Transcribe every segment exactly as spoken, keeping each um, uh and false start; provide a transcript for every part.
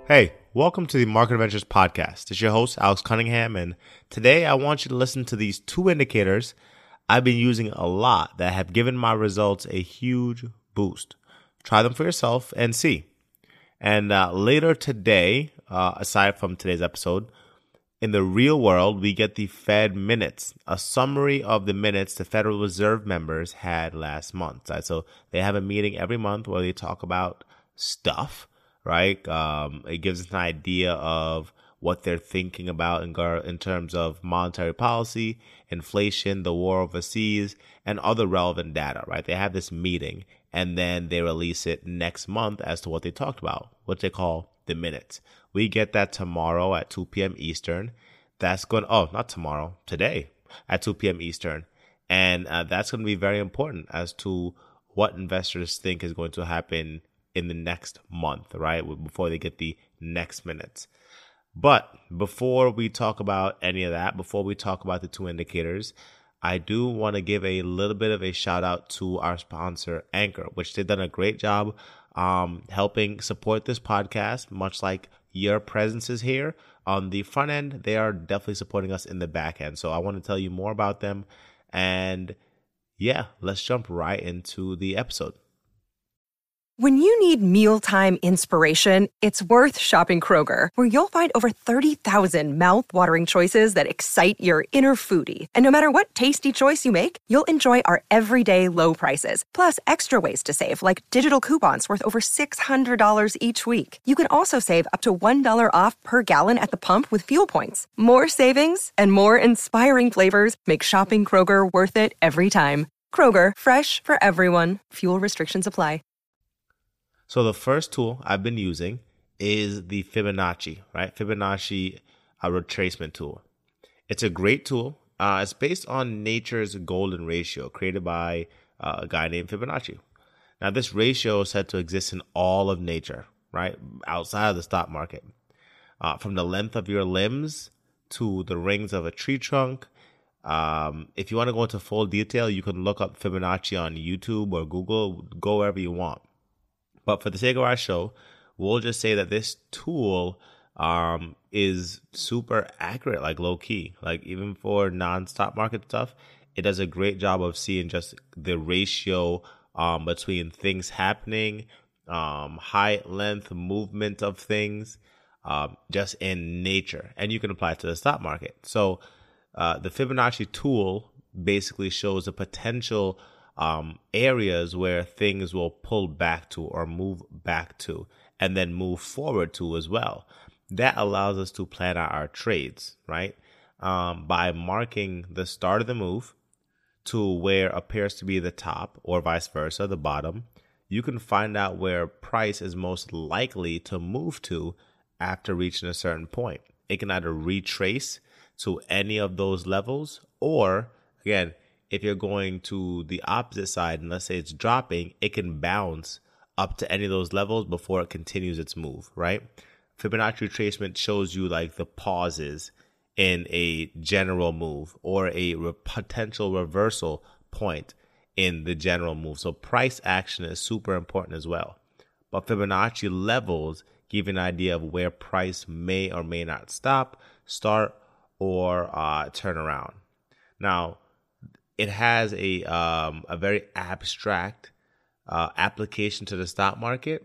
Hey, welcome to the Market Adventures podcast. It's your host, Alex Cunningham, and today I want you to listen to these two indicators I've been using a lot that have given my results a huge boost. Try them for yourself and see. And uh, later today, uh, aside from today's episode, in the real world, we get the Fed minutes, a summary of the minutes the Federal Reserve members had last month. Right? So they have a meeting every month where they talk about stuff. Right? Um, it gives us an idea of what they're thinking about in, gar- in terms of monetary policy, inflation, the war overseas, and other relevant data, right? They have this meeting and then they release it next month as to what they talked about, what they call the minutes. We get that tomorrow at two p.m. Eastern. That's going to, oh, not tomorrow, today at two p.m. Eastern. And uh, that's going to be very important as to what investors think is going to happen in the next month, right? Before they get the next minutes. But before we talk about any of that, before we talk about the two indicators, I do want to give a little bit of a shout out to our sponsor, Anchor, which they've done a great job um, helping support this podcast, much like your presence is here. On the front end, they are definitely supporting us in the back end. So I want to tell you more about them. And yeah, let's jump right into the episode. When you need mealtime inspiration, it's worth shopping Kroger, where you'll find over thirty thousand mouth-watering choices that excite your inner foodie. And no matter what tasty choice you make, you'll enjoy our everyday low prices, plus extra ways to save, like digital coupons worth over six hundred dollars each week. You can also save up to one dollar off per gallon at the pump with fuel points. More savings and more inspiring flavors make shopping Kroger worth it every time. Kroger, fresh for everyone. Fuel restrictions apply. So the first tool I've been using is the Fibonacci, right? Fibonacci uh, retracement tool. It's a great tool. Uh, it's based on nature's golden ratio created by uh, a guy named Fibonacci. Now, this ratio is said to exist in all of nature, right? Outside of the stock market. Uh, from the length of your limbs to the rings of a tree trunk. Um, if you want to go into full detail, you can look up Fibonacci on YouTube or Google, go wherever you want. But for the sake of our show, we'll just say that this tool um, is super accurate, like low key. Like even for non-stock market stuff, it does a great job of seeing just the ratio um, between things happening, um, height, length, movement of things, um, just in nature. And you can apply it to the stock market. So uh, the Fibonacci tool basically shows the potential Um, areas where things will pull back to or move back to and then move forward to as well. That allows us to plan out our trades, right? Um, by marking the start of the move to where appears to be the top or vice versa, the bottom, you can find out where price is most likely to move to after reaching a certain point. It can either retrace to any of those levels or, again, if you're going to the opposite side, and let's say it's dropping, it can bounce up to any of those levels before it continues its move, right? Fibonacci retracement shows you like the pauses in a general move or a re- potential reversal point in the general move. So price action is super important as well. But Fibonacci levels give you an idea of where price may or may not stop, start, or uh, turn around. Now, it has a um, a very abstract uh, application to the stock market.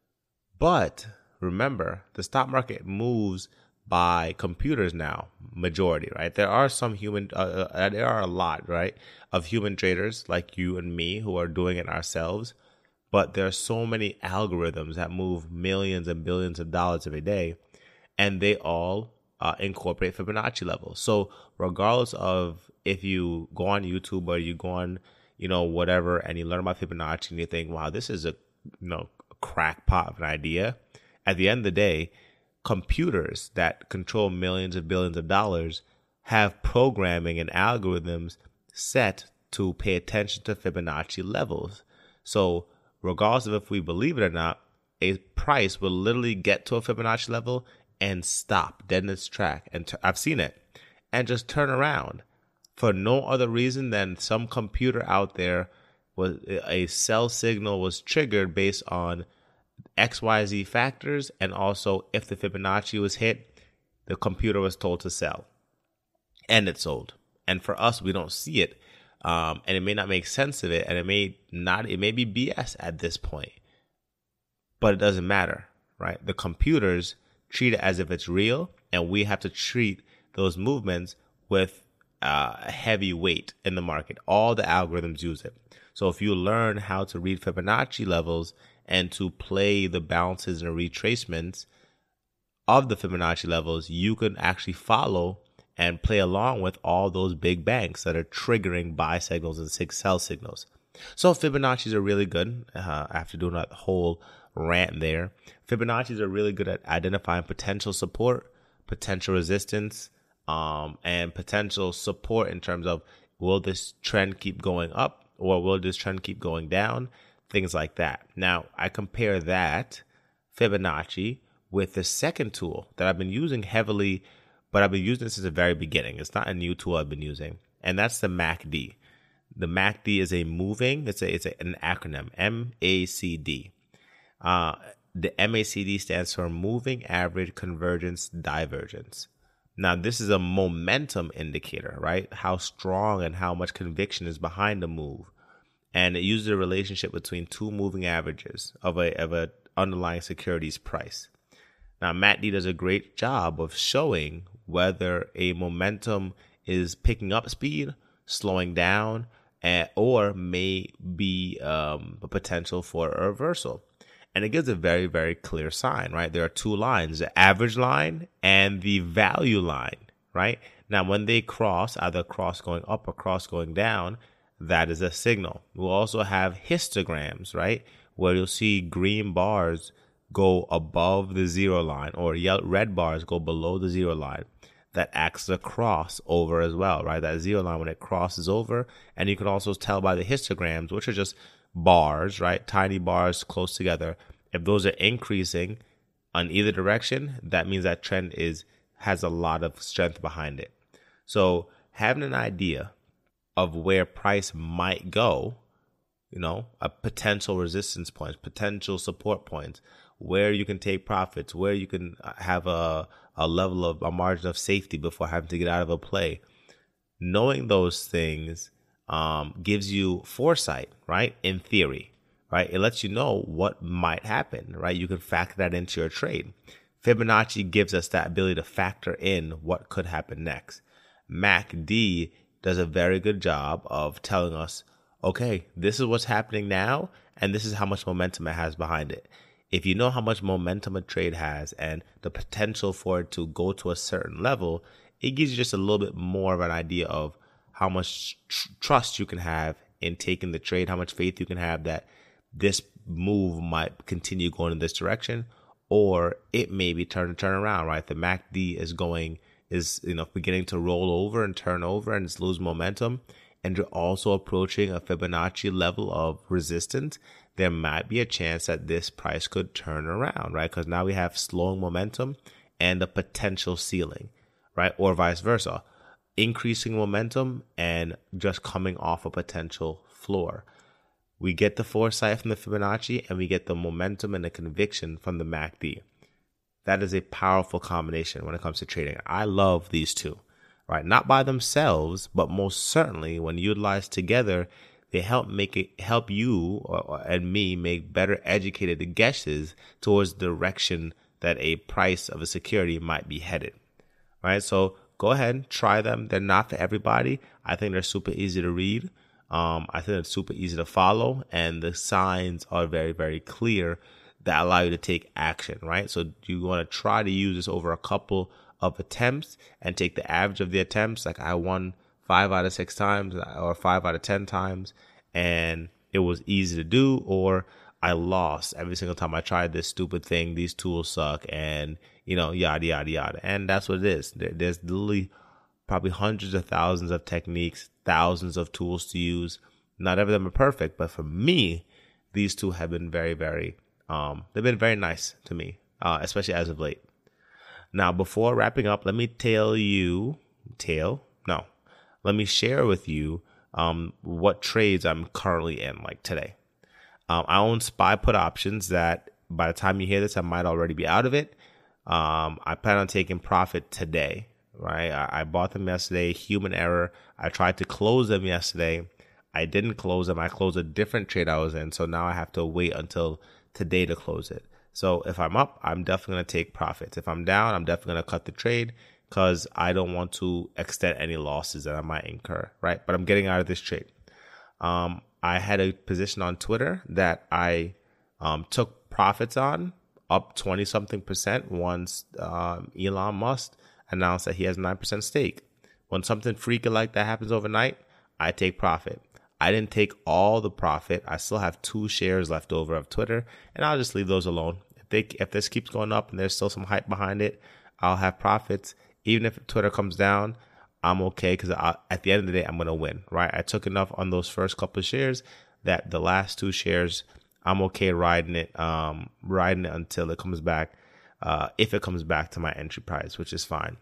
But remember, the stock market moves by computers now, majority, right? There are some human, uh, uh, there are a lot, right, of human traders like you and me who are doing it ourselves. But there are so many algorithms that move millions and billions of dollars every day, and they all uh, incorporate Fibonacci levels. So regardless of if you go on YouTube or you go on, you know, whatever, and you learn about Fibonacci and you think, wow, this is a, you know, crackpot of an idea. At the end of the day, computers that control millions and billions of dollars have programming and algorithms set to pay attention to Fibonacci levels. So regardless of if we believe it or not, a price will literally get to a Fibonacci level and stop dead in its track. And t- I've seen it, and just turn around for no other reason than some computer out there was a sell signal was triggered based on X Y Z factors, and also if the Fibonacci was hit, the computer was told to sell, and it sold. And for us, we don't see it, um, and it may not make sense of it, and it may not, it may be B S at this point, but it doesn't matter, right? The computers treat it as if it's real, and we have to treat those movements with uh, a heavy weight in the market. All the algorithms use it. So if you learn how to read Fibonacci levels and to play the bounces and retracements of the Fibonacci levels, you can actually follow and play along with all those big banks that are triggering buy signals and sell signals. So Fibonacci's are really good. Uh, after doing that whole rant there, Fibonacci's are really good at identifying potential support, potential resistance, um, and potential support in terms of, will this trend keep going up or will this trend keep going down? Things like that. Now, I compare that Fibonacci with the second tool that I've been using heavily, but I've been using this since the very beginning. It's not a new tool I've been using, and that's the M A C D. The M A C D is a moving, it's a it's a, an acronym, M A C D. Uh, the M A C D stands for Moving Average Convergence Divergence. Now, this is a momentum indicator, right? How strong and how much conviction is behind the move. And it uses a relationship between two moving averages of a of a underlying security's price. Now, M A C D does a great job of showing whether a momentum is picking up speed, slowing down, and, or may be um, a potential for a reversal. And it gives a very, very clear sign, right? There are two lines, the average line and the value line, right? Now, when they cross, either cross going up or cross going down, that is a signal. We'll also have histograms, right? Where you'll see green bars go above the zero line or yellow, red bars go below the zero line. That acts as a crossover as well, right? That zero line when it crosses over. And you can also tell by the histograms, which are just bars, right? Tiny bars close together. If those are increasing on either direction, that means that trend is has a lot of strength behind it. So having an idea of where price might go, you know, a potential resistance points, potential support points, where you can take profits, where you can have a, a level of a margin of safety before having to get out of a play. Knowing those things um, gives you foresight, right? In theory, right? It lets you know what might happen, right? You can factor that into your trade. Fibonacci gives us that ability to factor in what could happen next. M A C D does a very good job of telling us, okay, this is what's happening now, and this is how much momentum it has behind it. If you know how much momentum a trade has and the potential for it to go to a certain level, it gives you just a little bit more of an idea of how much tr- trust you can have in taking the trade, how much faith you can have that this move might continue going in this direction, or it may be turn turn around, right? The M A C D is going, is, you know, beginning to roll over and turn over and it's lose momentum, and you're also approaching a Fibonacci level of resistance. There might be a chance that this price could turn around, right? Because now we have slowing momentum and a potential ceiling, right? Or vice versa, increasing momentum and just coming off a potential floor. We get the foresight from the Fibonacci and we get the momentum and the conviction from the M A C D. That is a powerful combination when it comes to trading. I love these two, right? Not by themselves, but most certainly when utilized together, they help make it help you or, or, and me make better educated guesses towards the direction that a price of a security might be headed, right? So go ahead and try them. They're not for everybody. I think they're super easy to read. Um, I think they're super easy to follow, and the signs are very, very clear that allow you to take action, right? So you want to try to use this over a couple of attempts and take the average of the attempts. Like I won five out of six times or five out of ten times, and it was easy to do, or I lost every single time I tried this stupid thing. These tools suck, and, you know, yada, yada, yada. And that's what it is. There, there's literally probably hundreds of thousands of techniques, thousands of tools to use. Not every of them are perfect, but for me, these two have been very, very, um, they've been very nice to me, uh, especially as of late. Now, before wrapping up, let me tell you, tell, no, let me share with you um, what trades I'm currently in, like today. Um, I own SPY put options that by the time you hear this, I might already be out of it. Um, I plan on taking profit today, right? I, I bought them yesterday, human error. I tried to close them yesterday. I didn't close them. I closed a different trade I was in. So now I have to wait until today to close it. So if I'm up, I'm definitely going to take profits. If I'm down, I'm definitely going to cut the trade because I don't want to extend any losses that I might incur, right? But I'm getting out of this trade. Um, I had a position on Twitter that I um, took profits on, up twenty something percent once um, Elon Musk announced that he has nine percent stake. When something freaky like that happens overnight, I take profit. I didn't take all the profit. I still have two shares left over of Twitter, and I'll just leave those alone. If they if this keeps going up and there's still some hype behind it, I'll have profits. Even if Twitter comes down, I'm okay because at the end of the day, I'm going to win, right? I took enough on those first couple of shares that the last two shares, I'm okay riding it, um, riding it until it comes back, uh, if it comes back to my entry price, which is fine.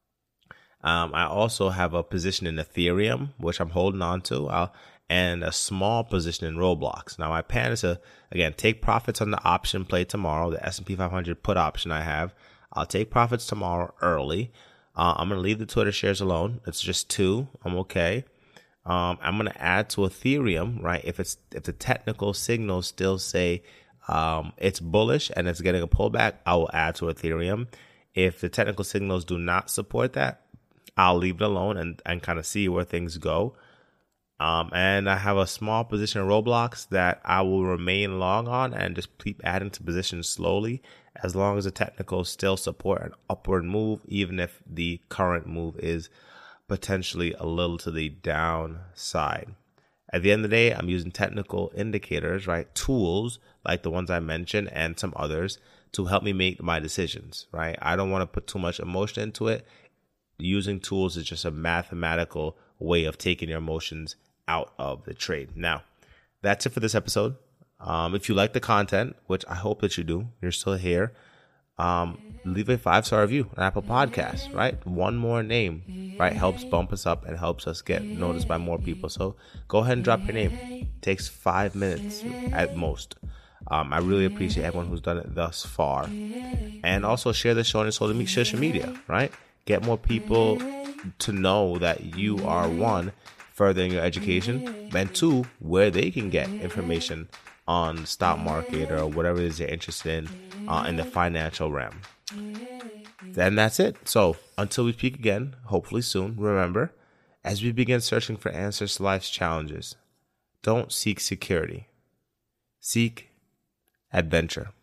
Um, I also have a position in Ethereum, which I'm holding on to, I'll, and a small position in Roblox. Now, my plan is to, again, take profits on the option play tomorrow, the S and P five hundred put option I have. I'll take profits tomorrow early. Uh, I'm going to leave the Twitter shares alone. It's just two. I'm okay. Um, I'm going to add to Ethereum, right? If it's if the technical signals still say um, it's bullish and it's getting a pullback, I will add to Ethereum. If the technical signals do not support that, I'll leave it alone and, and kind of see where things go. Um, and I have a small position in Roblox that I will remain long on and just keep adding to positions slowly as long as the technicals still support an upward move, even if the current move is potentially a little to the downside. At the end of the day, I'm using technical indicators, right? Tools like the ones I mentioned and some others to help me make my decisions, right? I don't want to put too much emotion into it. Using tools is just a mathematical way of taking your emotions out of the trade. Now, that's it for this episode. Um, if you like the content, which I hope that you do, you're still here, um, leave a five-star review on Apple Podcasts, right? One more name, right? Helps bump us up and helps us get noticed by more people. So go ahead and drop your name. It takes five minutes at most. Um, I really appreciate everyone who's done it thus far. And also share the show on your social media, right? Get more people to know that you are, one, furthering your education, and two, where they can get information on the stock market or whatever it is they're interested in uh, in the financial realm. Then that's it. So until we speak again, hopefully soon, remember, as we begin searching for answers to life's challenges, don't seek security. Seek adventure.